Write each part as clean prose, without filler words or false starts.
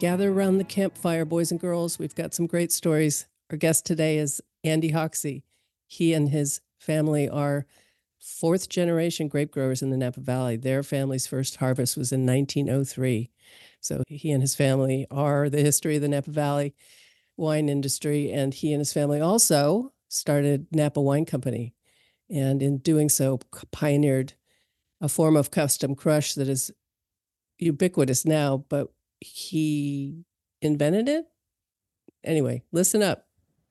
Gather around the campfire, boys and girls. We've got some great stories. Our guest today is Andy Hoxie. He and his family are fourth generation grape growers in the Napa Valley. Their family's first harvest was in 1903. So he and his family are the history of the Napa Valley wine industry. And he and his family also started Napa Wine Company. And in doing so, pioneered a form of custom crush that is ubiquitous now, but he invented it? Anyway, listen up.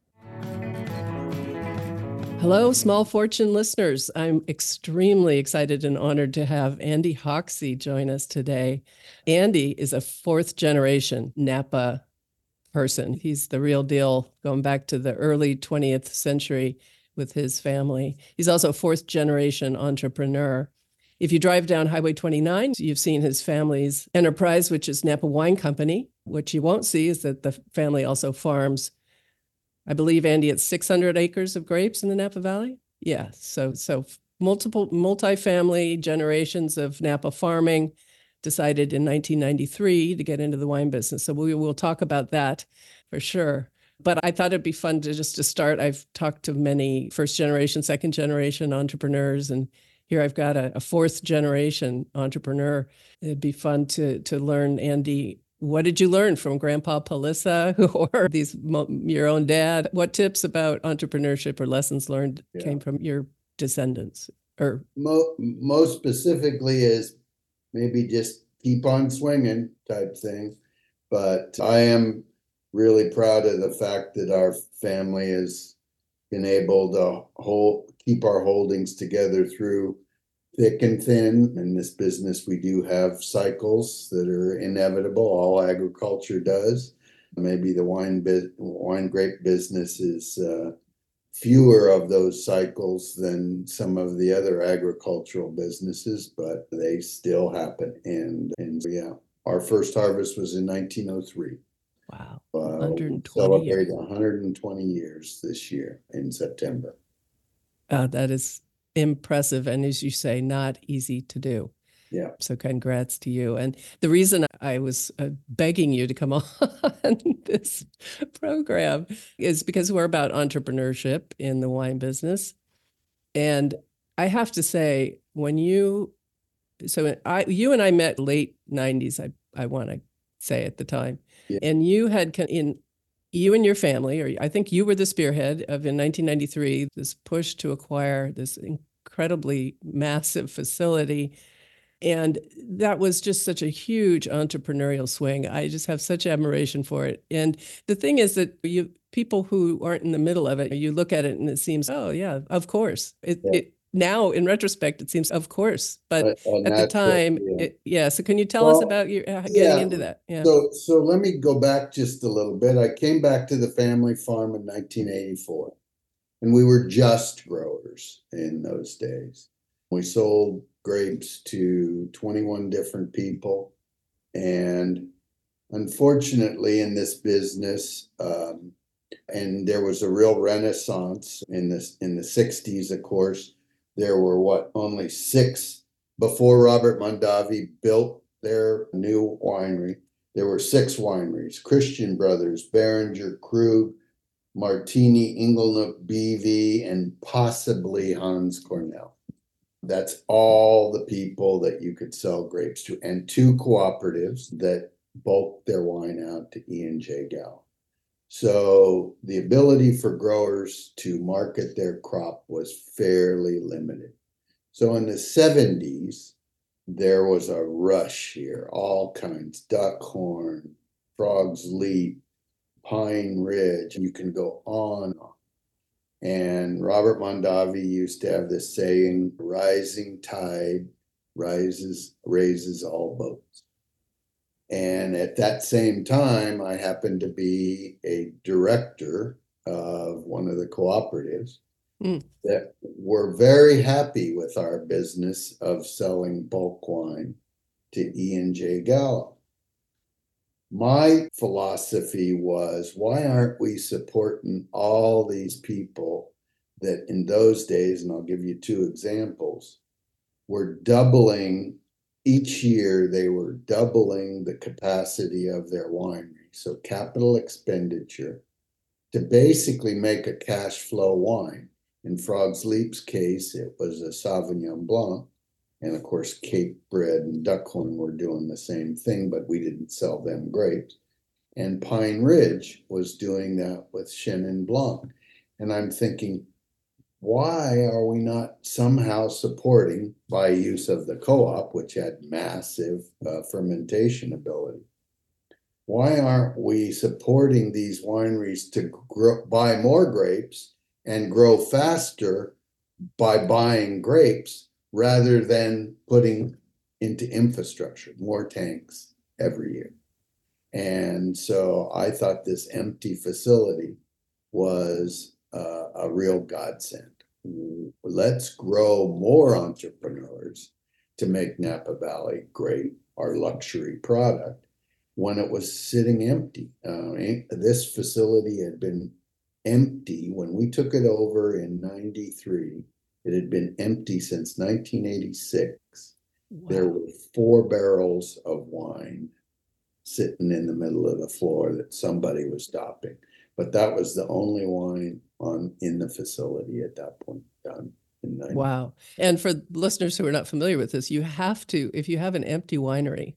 Hello, Small Fortune listeners. I'm extremely excited and honored to have Andy Hoxie join us today. Andy is a fourth generation Napa person. He's the real deal, going back to the early 20th century with his family. He's also a fourth generation entrepreneur. If you drive down Highway 29, you've seen his family's enterprise, which is Napa Wine Company. What you won't see is that the family also farms, I believe, Andy, it's 600 acres of grapes in the Napa Valley. Yeah, so multi-family generations of Napa farming, decided in 1993 to get into the wine business. So we will talk about that for sure. But I thought it'd be fun to start. I've talked to many first generation, second generation entrepreneurs, and here I've got a fourth generation entrepreneur. It'd be fun to learn, Andy, what did you learn from Grandpa Palissa or your own dad? What tips about entrepreneurship or lessons learned came from your descendants? Or most specifically is maybe just keep on swinging type thing. But I am really proud of the fact that our family has been able to keep our holdings together through thick and thin. In this business, we do have cycles that are inevitable. All agriculture does. Maybe the wine grape business is fewer of those cycles than some of the other agricultural businesses, but they still happen. And yeah, our first harvest was in 1903. Wow. 120 celebrate 120 years this year in September. That is impressive. And as you say, not easy to do. Yeah. So congrats to you. And the reason I was begging you to come on this program is because we're about entrepreneurship in the wine business. And I have to say, you and I met late 90s, I want to say at the time. Yeah. And you and your family, or I think you were the spearhead of, in 1993, this push to acquire this incredibly massive facility. And that was just such a huge entrepreneurial swing. I just have such admiration for it. And the thing is that people who aren't in the middle of it, you look at it and it seems, oh yeah, of course. Now, in retrospect, it seems, of course, but at the time, So can you tell us about your getting into that? Yeah. So let me go back just a little bit. I came back to the family farm in 1984, and we were just growers in those days. We sold grapes to 21 different people, and unfortunately, in this business, and there was a real renaissance in the 60s, of course. There were only six before Robert Mondavi built their new winery. There were six wineries: Christian Brothers, Beringer, Krug, Martini, Inglenook, BV, and possibly Hans Cornell. That's all the people that you could sell grapes to, and two cooperatives that bulked their wine out to E&J Gallo. So the ability for growers to market their crop was fairly limited. So in the 70s, there was a rush here, all kinds: Duckhorn, Frog's Leap, Pine Ridge, you can go on. And Robert Mondavi used to have this saying, rising tide raises all boats. And at that same time, I happened to be a director of one of the cooperatives that were very happy with our business of selling bulk wine to E&J Gallo. My philosophy was, why aren't we supporting all these people that in those days, and I'll give you two examples, were doubling each year they were doubling the capacity of their winery. So capital expenditure to basically make a cash flow wine. In Frog's Leap's case, it was a Sauvignon Blanc. And of course, Cape Bread and Duckhorn were doing the same thing, but we didn't sell them grapes. And Pine Ridge was doing that with Chenin Blanc. And I'm thinking, why are we not somehow supporting, by use of the co-op, which had massive fermentation ability? Why aren't we supporting these wineries to buy more grapes and grow faster by buying grapes rather than putting into infrastructure, more tanks every year? And so I thought this empty facility was a real godsend. Let's grow more entrepreneurs to make Napa Valley great, our luxury product, when it was sitting empty. This facility had been empty when we took it over in 93. It had been empty since 1986. Wow. There were 4 barrels of wine sitting in the middle of the floor that somebody was stopping. But that was the only wine in the facility at that point done. Wow. And for listeners who are not familiar with this, you have to, if you have an empty winery,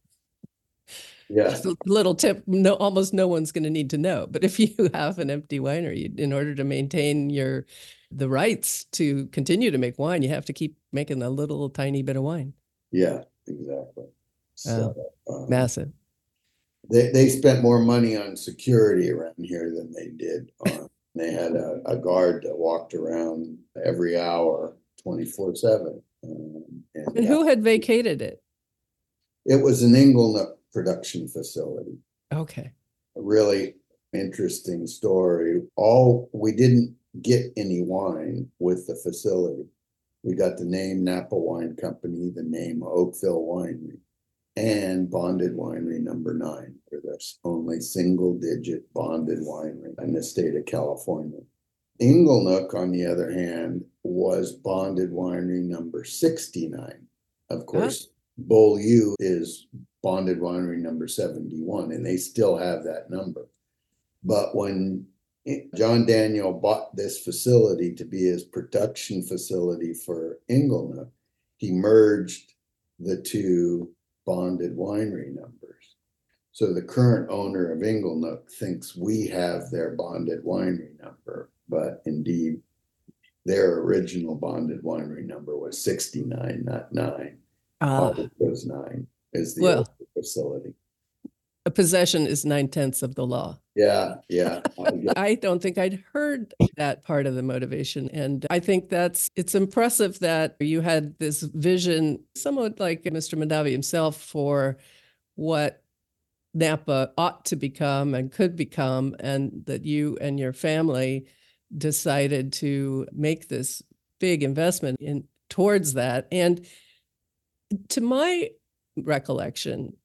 just a little tip, almost no one's going to need to know. But if you have an empty winery, in order to maintain the rights to continue to make wine, you have to keep making a little tiny bit of wine. Yeah, exactly. So, massive. They spent more money on security around here than they did on. They had a guard that walked around every hour, 24/7. And who had vacated it? It was an Inglenook production facility. Okay. A really interesting story. We didn't get any wine with the facility. We got the name Napa Wine Company, the name Oakville Winery, and Bonded Winery number 9. We're the only single-digit bonded winery in the state of California. Inglenook, on the other hand, was bonded winery number 69. Of course, Beaulieu is bonded winery number 71, and they still have that number. But when John Daniel bought this facility to be his production facility for Inglenook, he merged the 2 bonded winery numbers. So the current owner of Inglenook thinks we have their bonded winery number, but indeed their original bonded winery number was 69, not 9. It was 9 is the old facility. A possession is 9/10 of the law. Yeah. I don't think I'd heard that part of the motivation. And I think it's impressive that you had this vision, somewhat like Mr. Mondavi himself, for what Napa ought to become and could become, and that you and your family decided to make this big investment towards that. And to my recollection,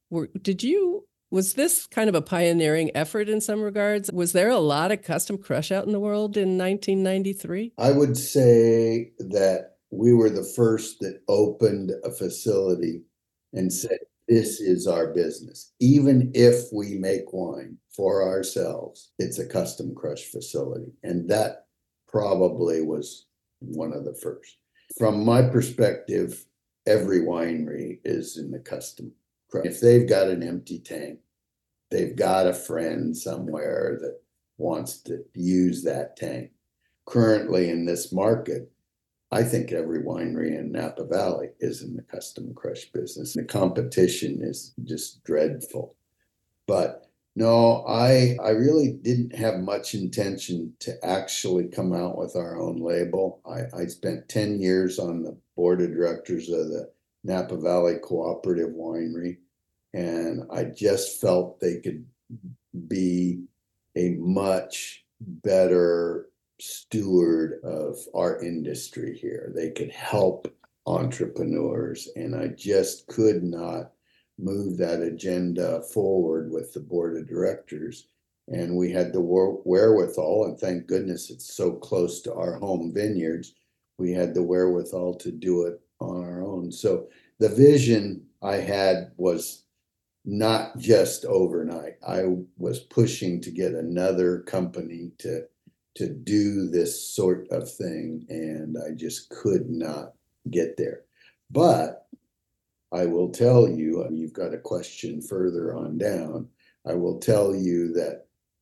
was this kind of a pioneering effort in some regards? Was there a lot of custom crush out in the world in 1993? I would say that we were the first that opened a facility and said, this is our business. Even if we make wine for ourselves, it's a custom crush facility. And that probably was one of the first. From my perspective, every winery is in the custom crush. If they've got an empty tank, they've got a friend somewhere that wants to use that tank. Currently in this market, I think every winery in Napa Valley is in the custom crush business. The competition is just dreadful. But no, I really didn't have much intention to actually come out with our own label. I spent 10 years on the board of directors of the Napa Valley Cooperative Winery, and I just felt they could be a much better steward of our industry here. They could help entrepreneurs, and I just could not move that agenda forward with the board of directors. And we had the wherewithal, and thank goodness it's so close to our home vineyards, we had the wherewithal to do it on our own. So the vision I had was not just overnight. I was pushing to get another company to do this sort of thing, and I just could not get there. But I will tell you, you've got a question further on down. I will tell you that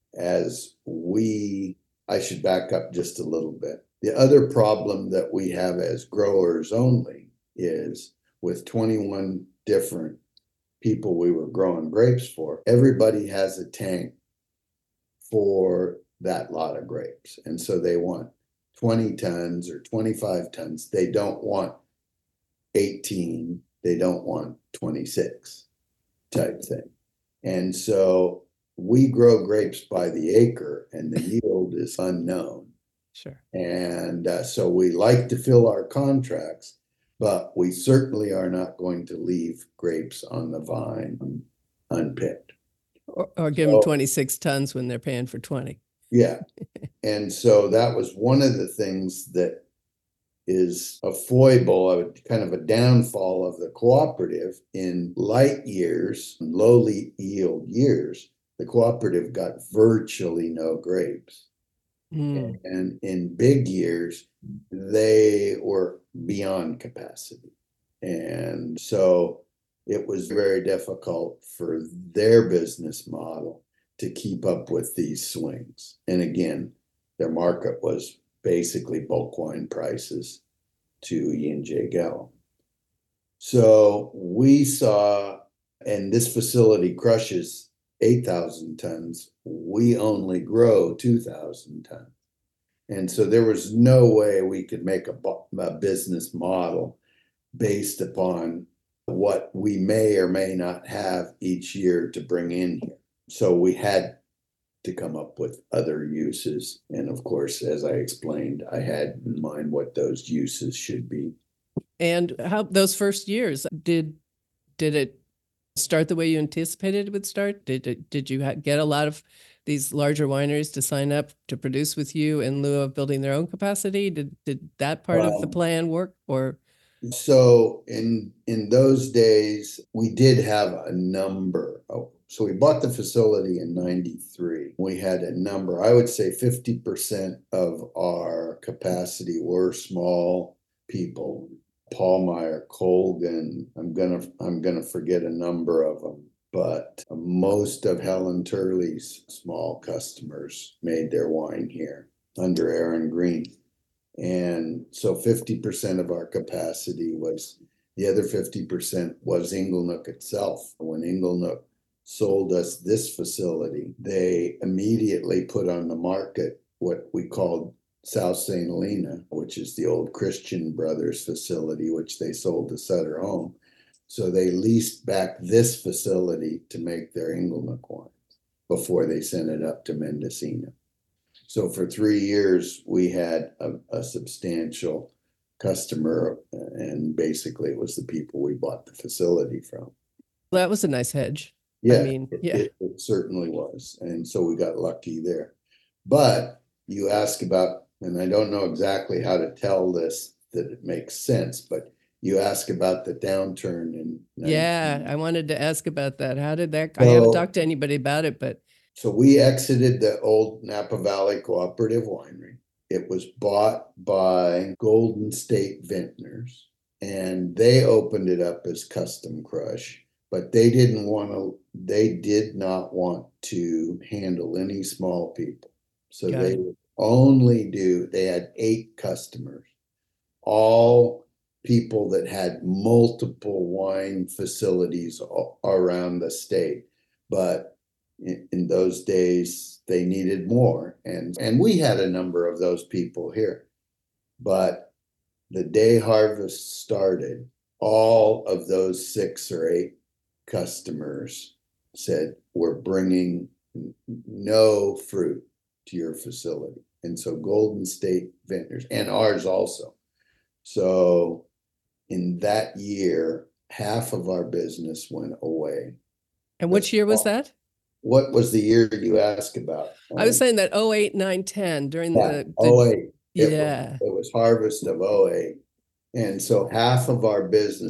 I should back up just a little bit. The other problem that we have as growers only is with 21 different people we were growing grapes for, everybody has a tank for that lot of grapes. And so they want 20 tons or 25 tons. They don't want 18. They don't want 26 type thing. And so we grow grapes by the acre and the yield is unknown. Sure. And so we like to fill our contracts, but we certainly are not going to leave grapes on the vine unpicked. Or give them 26 tons when they're paying for 20. Yeah. And so that was one of the things that is a foible, kind of a downfall of the cooperative. In light years, low yield years, the cooperative got virtually no grapes. And in big years, they were beyond capacity. And so it was very difficult for their business model to keep up with these swings. And again, their market was basically bulk wine prices to E&J Gallo. So we saw, and this facility crushes 8,000 tons. We only grow 2,000 tons. And so there was no way we could make a business model based upon what we may or may not have each year to bring in here. So we had to come up with other uses. And of course, as I explained, I had in mind what those uses should be. And how those first years, did it start the way you anticipated it would start? Did you get a lot of these larger wineries to sign up to produce with you in lieu of building their own capacity? Did that part of the plan work? Or so in those days, we did have a number of, so we bought the facility in 93. We had a number, I would say 50% of our capacity were small people. Paulmeyer, Colgan, I'm gonna forget a number of them, but most of Helen Turley's small customers made their wine here under Aaron Green. And so 50% of our capacity was, the other 50% was Inglenook itself. When Inglenook sold us this facility, they immediately put on the market what we called South St. Helena, which is the old Christian Brothers facility, which they sold to Sutter Home. So they leased back this facility to make their Inglenook wines before they sent it up to Mendocino. So for 3 years, we had a substantial customer, and basically it was the people we bought the facility from. That was a nice hedge. Yeah, I mean, it certainly was. And so we got lucky there. But you ask about, and I don't know exactly how to tell this that it makes sense, but you ask about the downturn in 19... Yeah, I wanted to ask about that. How did that, I haven't talked to anybody about it, but... So we exited the old Napa Valley Cooperative Winery. It was bought by Golden State Vintners, and they opened it up as Custom Crush, but they did not want to handle any small people. So they would only they had 8 customers, all people that had multiple wine facilities around the state. But in those days, they needed more. And we had a number of those people here. But the day harvest started, all of those 6 or 8 customers said, we're bringing no fruit to your facility. And so Golden State Vintners, and ours also. So in that year, half of our business went away. And which year was that? What was the year you asked about? I was saying that 08, 9, 10 during the 08. Yeah. It was harvest of 08. And so half of our business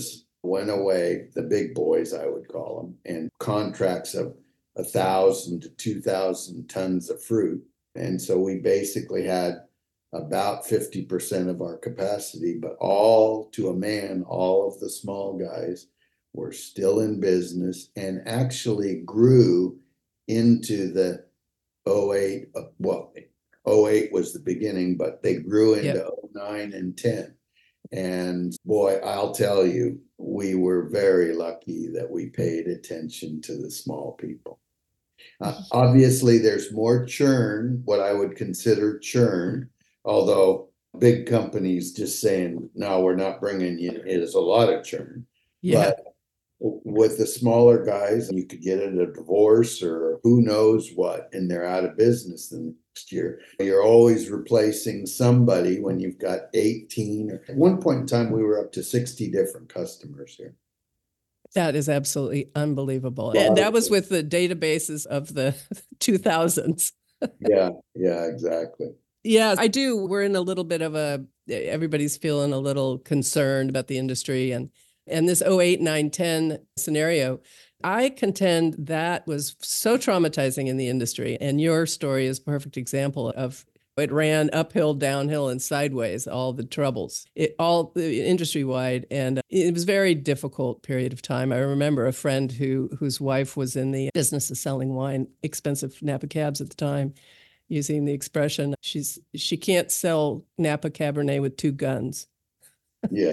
went away, the big boys, I would call them, and contracts of 1,000 to 2,000 tons of fruit. And so we basically had about 50% of our capacity, but all to a man, all of the small guys were still in business and actually grew into the '08. Well, '08 was the beginning, but they grew into '09 and 10. And boy, I'll tell you, we were very lucky that we paid attention to the small people. Obviously, there's more churn, what I would consider churn, although big companies just saying, no, we're not bringing you, it is a lot of churn. Yeah. But with the smaller guys, you could get a divorce or who knows what, and they're out of business the next year. You're always replacing somebody when you've got 18. At one point in time, we were up to 60 different customers here. That is absolutely unbelievable. And that was with the databases of the 2000s. Yeah, exactly. Yeah, I do. We're in a little bit of everybody's feeling a little concerned about the industry and this 08, 9, 10 scenario. I contend that was so traumatizing in the industry. And your story is a perfect example of it ran uphill, downhill, and sideways, all the troubles, all industry-wide. And it was a very difficult period of time. I remember a friend whose wife was in the business of selling wine, expensive Napa cabs at the time, using the expression, she can't sell Napa Cabernet with two guns. Yeah.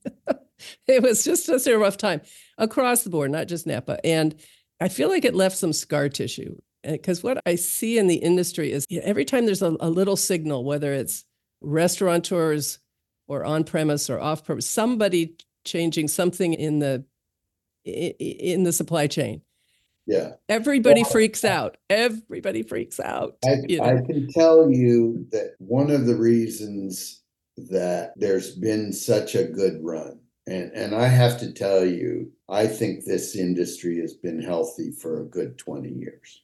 It was just a rough time across the board, not just Napa. And I feel like it left some scar tissue. Because what I see in the industry is every time there's a little signal, whether it's restaurateurs or on-premise or off-premise, somebody changing something in the supply chain. Yeah. Everybody freaks out. Everybody freaks out. I can tell you that one of the reasons that there's been such a good run, and I have to tell you, I think this industry has been healthy for a good 20 years.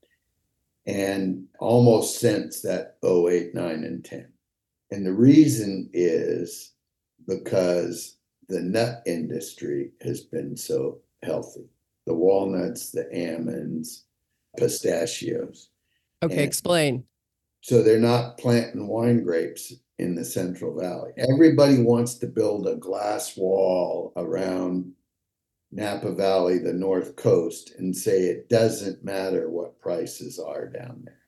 And almost since that 08, 9, and 10. And the reason is because the nut industry has been so healthy. The walnuts, the almonds, pistachios. Okay, explain. So they're not planting wine grapes in the Central Valley. Everybody wants to build a glass wall around Napa Valley, the North Coast, and say it doesn't matter what prices are down there.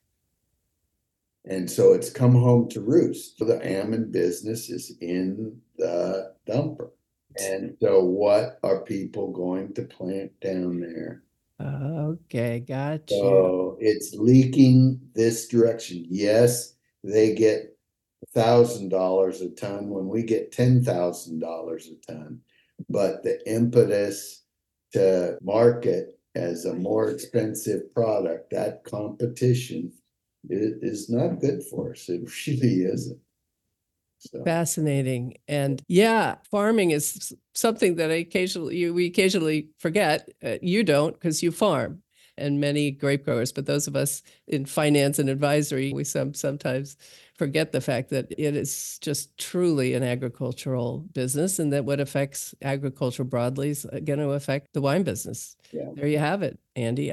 And so it's come home to roost. So the almond business is in the dumper. And so what are people going to plant down there? Okay, got you. So it's leaking this direction. Yes, they get $1,000 a ton when we get $10,000 a ton. But the impetus to market as a more expensive product, that competition is not good for us. It really isn't. So. Fascinating. And yeah, farming is something that we occasionally forget. You don't, because you farm, and many grape growers, but those of us in finance and advisory, we sometimes forget the fact that it is just truly an agricultural business, and that what affects agriculture broadly is going to affect the wine business. Yeah. There you have it, Andy.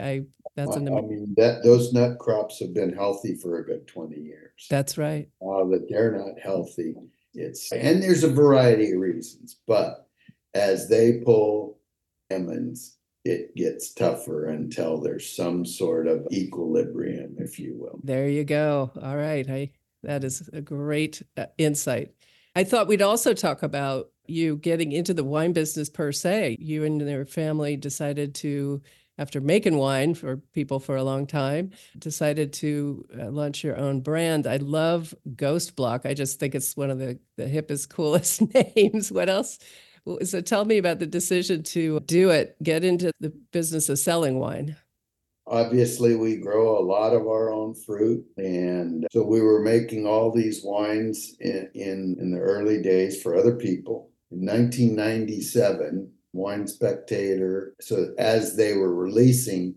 Those nut crops have been healthy for a good 20 years. That's right. That they're not healthy. And there's a variety of reasons, but as they pull lemons, it gets tougher until there's some sort of equilibrium, if you will. There you go. All right. That is a great insight. I thought we'd also talk about you getting into the wine business per se. You and your family decided to, after making wine for people for a long time, decided to launch your own brand. I love Ghost Block. I just think it's one of the hippest, coolest names. What else? So tell me about the decision to get into the business of selling wine. Obviously, we grow a lot of our own fruit. And so we were making all these wines in the early days for other people. In 1997, Wine Spectator, so as they were releasing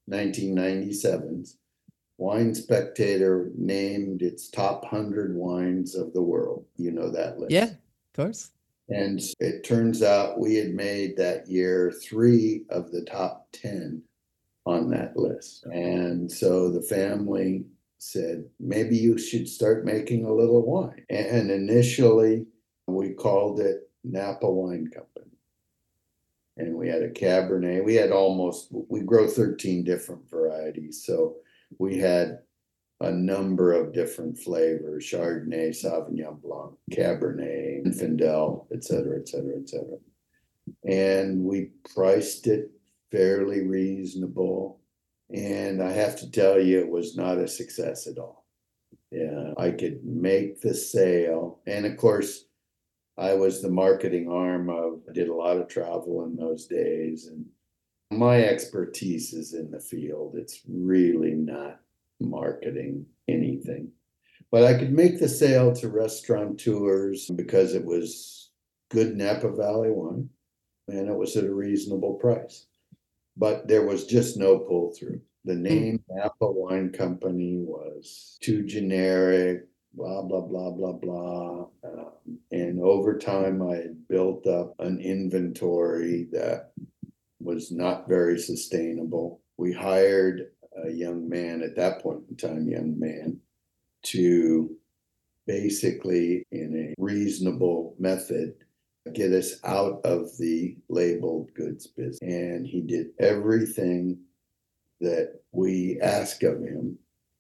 1997's, Wine Spectator named its top 100 wines of the world. You know that list. Yeah, of course. And it turns out we had made that year 3 of the top 10 on that list. And so the family said, maybe you should start making a little wine. And initially, we called it Napa Wine Company. And we had a Cabernet. We grow 13 different varieties. So we had a number of different flavors: Chardonnay, Sauvignon Blanc, Cabernet, Zinfandel, et cetera, et cetera, et cetera. And we priced it fairly reasonable. And I have to tell you, it was not a success at all. Yeah, I could make the sale. And of course, I was the marketing arm I did a lot of travel in those days. And my expertise is in the field. It's really not marketing anything. But I could make the sale to restaurateurs because it was good Napa Valley wine and it was at a reasonable price. But there was just no pull through. The name Napa Wine Company was too generic, blah, blah, blah, blah, blah. And over time, I had built up an inventory that was not very sustainable. We hired a young man at that point in time, to basically, in a reasonable method, get us out of the labeled goods business. And he did everything that we asked of him.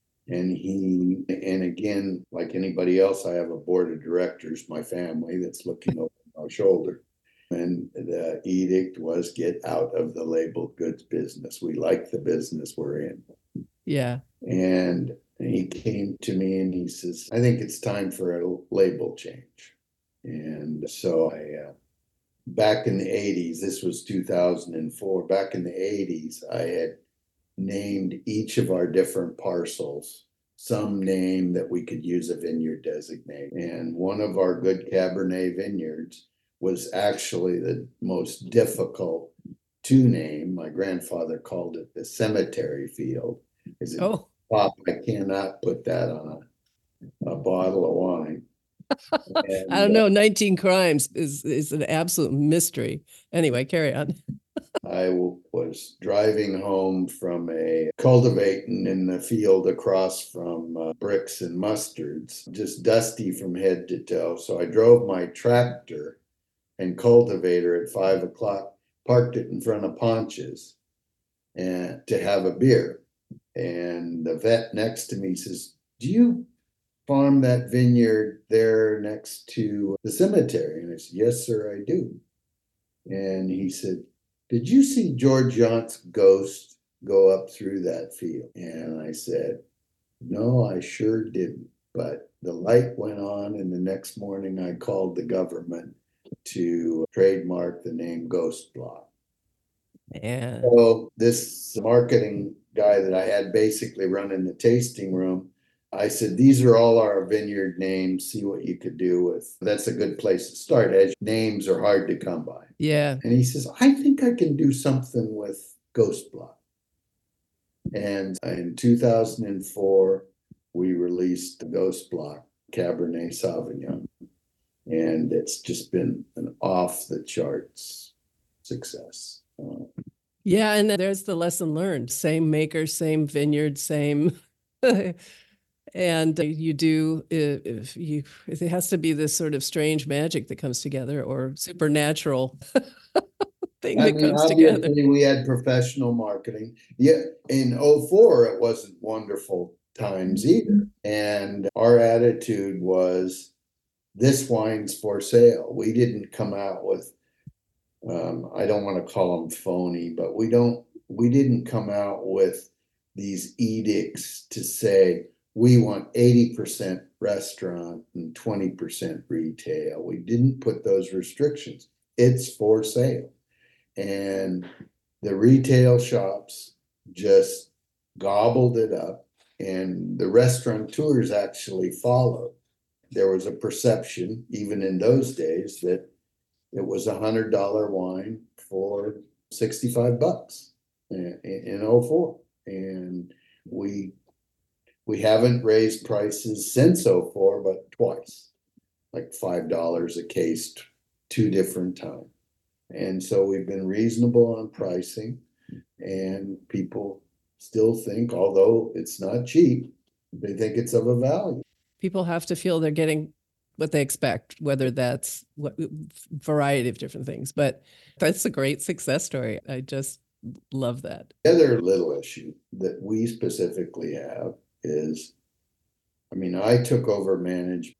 And again, like anybody else, I have a board of directors, my family, that's looking over my shoulder. And the edict was get out of the labeled goods business. We like the business we're in. Yeah. And he came to me and he says, I think it's time for a label change. And so back in the 80s, this was 2004, back in the 80s, I had named each of our different parcels some name that we could use a vineyard designate. And one of our good Cabernet vineyards was actually the most difficult to name. My grandfather called it the cemetery field. He said, Oh, Pop, I cannot put that on a bottle of wine. I don't know. 19 Crimes is an absolute mystery. Anyway, carry on. I was driving home from a cultivating in the field across from Bricks and Mustards, just dusty from head to toe. So I drove my tractor and cultivator at 5 o'clock, parked it in front of Ponch's and to have a beer. And the vet next to me says, do you farm that vineyard there next to the cemetery? And I said, yes, sir, I do. And he said, did you see George Yount's ghost go up through that field? And I said, no, I sure didn't. But the light went on, and the next morning I called the government to trademark the name Ghost Block. Yeah. So this marketing guy that I had basically running the tasting room, I said, these are all our vineyard names. See what you could do with. That's a good place to start, as names are hard to come by. Yeah. And he says, I think I can do something with Ghost Block. And in 2004, we released the Ghost Block Cabernet Sauvignon. And it's just been an off the charts success. Yeah. And there's the lesson learned. Same maker, same vineyard, same. And you do, it has to be this sort of strange magic that comes together, or supernatural thing that comes together. Obviously, we had professional marketing. Yeah, in 04, it wasn't wonderful times either. And our attitude was, this wine's for sale. We didn't come out with, I don't want to call them phony, but we didn't come out with these edicts to say, we want 80% restaurant and 20% retail. We didn't put those restrictions. It's for sale. And the retail shops just gobbled it up, and the restaurateurs actually followed. There was a perception, even in those days, that it was $100 wine for $65 in 04. And we haven't raised prices since 04, but twice, like $5 a case, two different times. And so we've been reasonable on pricing, and people still think, although it's not cheap, they think it's of a value. People have to feel they're getting what they expect, whether that's what variety of different things. But that's a great success story. I just love that. The other little issue that we specifically have is, I mean, I took over management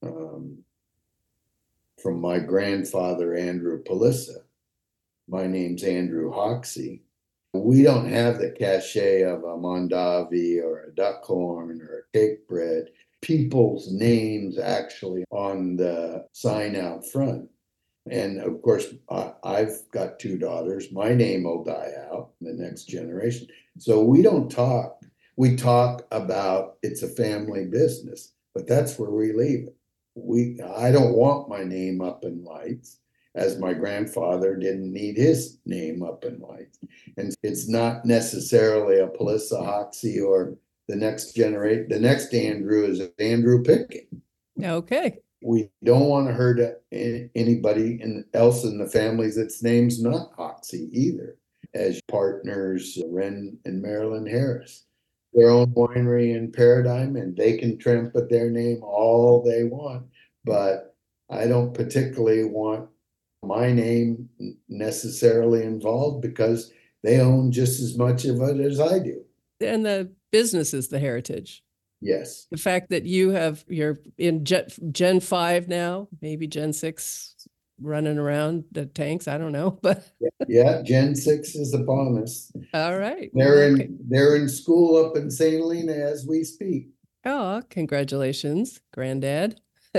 from my grandfather, Andrew Palissa. My name's Andrew Hoxie. We don't have the cachet of a Mondavi or a Duckhorn or a Cake Bread. People's names actually on the sign out front. And of course, I've got two daughters. My name will die out in the next generation. So we don't talk. We talk about it's a family business, but that's where we leave it. I don't want my name up in lights, as my grandfather didn't need his name up in lights. And it's not necessarily a Palissa Hoxie or the next generation. The next Andrew is Andrew Pickett. Okay. We don't want to hurt anybody else in the families that's name's not Hoxie either, as partners, Ren and Marilyn Harris. Their own winery in Paradigm, and they can trumpet their name all they want. But I don't particularly want my name necessarily involved because they own just as much of it as I do. And the business is the heritage. Yes. The fact that you're in Gen 5 now, maybe Gen 6 running around the tanks, I don't know, but yeah, Gen 6 is upon us. All right. They're in school up in St. Helena as we speak. Oh, congratulations, Granddad.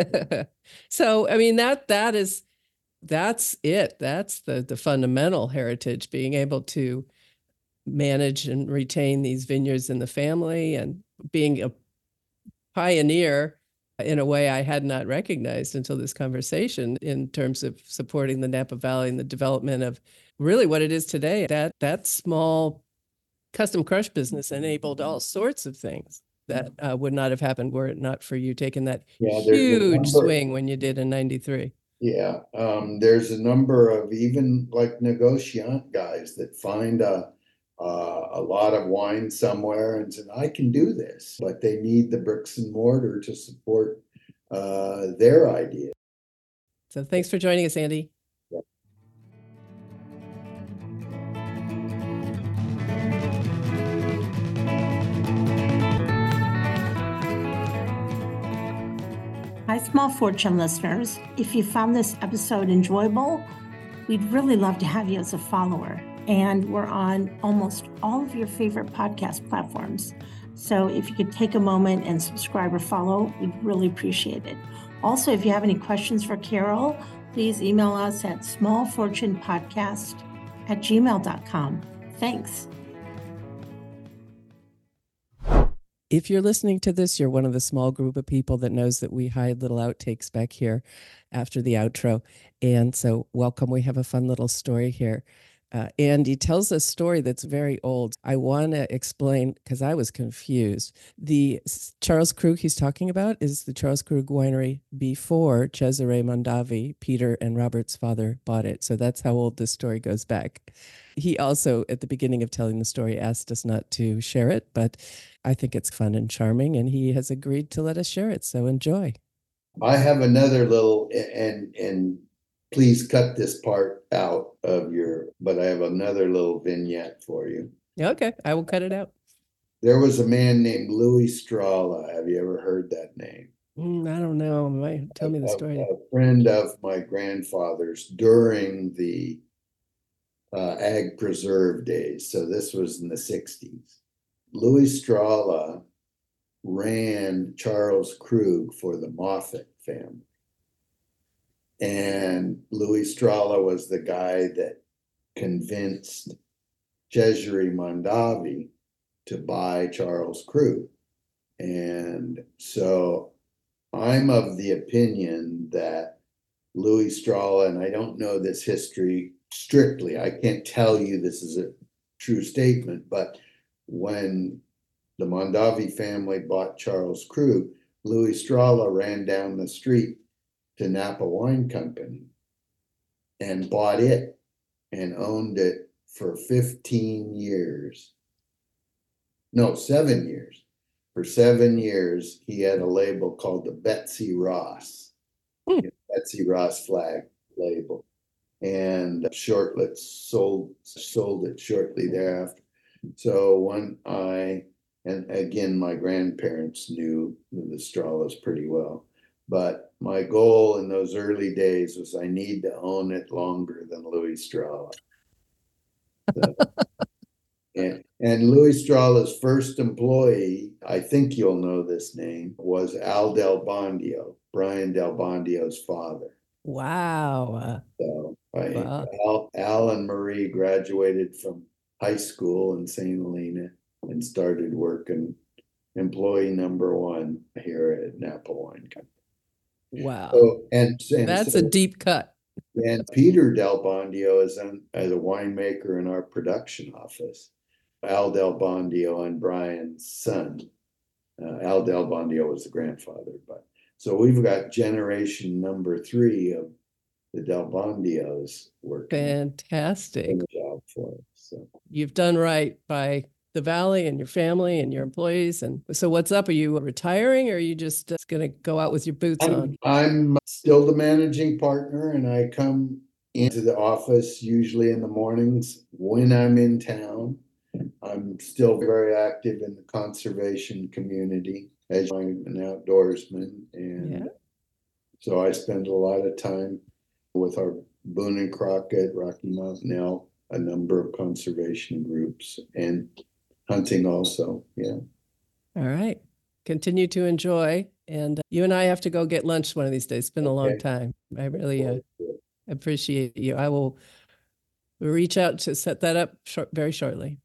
So, I mean, that's it. That's the fundamental heritage, being able to manage and retain these vineyards in the family and being a pioneer in a way I had not recognized until this conversation in terms of supporting the Napa Valley and the development of really what it is today. That small custom crush business enabled all sorts of things that would not have happened were it not for you taking that huge swing when you did in 93. Yeah, there's a number of even like negotiant guys that find a lot of wine somewhere and said, I can do this, but they need the bricks and mortar to support their idea. So thanks for joining us, Andy. Yeah. Hi, Small Fortune listeners. If you found this episode enjoyable, we'd really love to have you as a follower. And we're on almost all of your favorite podcast platforms. So if you could take a moment and subscribe or follow, we'd really appreciate it. Also, if you have any questions for Carol, please email us at smallfortunepodcast@gmail.com. Thanks. If you're listening to this, you're one of the small group of people that knows that we hide little outtakes back here after the outro. And so welcome. We have a fun little story here. Andy tells a story that's very old. I want to explain because I was confused. The Charles Krug he's talking about is the Charles Krug winery before Cesare Mondavi, Peter and Robert's father, bought it. So that's how old this story goes back. He also, at the beginning of telling the story, asked us not to share it, but I think it's fun and charming, and he has agreed to let us share it. So enjoy. I have another little, and please cut this part out of but I have another little vignette for you. Okay, I will cut it out. There was a man named Louis Strala. Have you ever heard that name? I don't know. Tell me the story. A friend of my grandfather's during the ag preserve days. So this was in the 60s. Louis Strala ran Charles Krug for the Moffat family. And Louis Strala was the guy that convinced Cesare Mondavi to buy Charles Krug. And so I'm of the opinion that Louis Strala, and I don't know this history strictly, I can't tell you this is a true statement, but when the Mondavi family bought Charles Krug, Louis Strala ran down the street to Napa Wine Company and bought it and owned it for 15 years. No, 7 years. For 7 years, he had a label called the Betsy Ross, Betsy Ross flag label. And Shortlets sold it shortly thereafter. So and again, my grandparents knew the Strahlas pretty well. But my goal in those early days was I need to own it longer than Louis Strala. So, and Louis Strala's first employee, I think you'll know this name, was Al Del Bondio, Brian Del Bondio's father. Wow. So Wow. Al and Marie graduated from high school in St. Helena and started working employee number 1 here at Napa Wine Company. Wow. So, That's a deep cut. And Peter Del Bondio is as a winemaker in our production office. Al Del Bondio and Brian's son. Al Del Bondio was the grandfather, but so we've got generation number 3 of the Del Bondios working. Fantastic. Job for us. So you've done right by the Valley and your family and your employees. And so what's up? Are you retiring, or are you just going to go out with your boots on? I'm still the managing partner, and I come into the office usually in the mornings when I'm in town. I'm still very active in the conservation community as I'm an outdoorsman. And so I spend a lot of time with our Boone and Crockett, Rocky Mountain Elk, a number of conservation groups, and hunting also. Yeah. All right. Continue to enjoy. And you and I have to go get lunch one of these days. It's been a long time. I really appreciate you. I will reach out to set that up very shortly.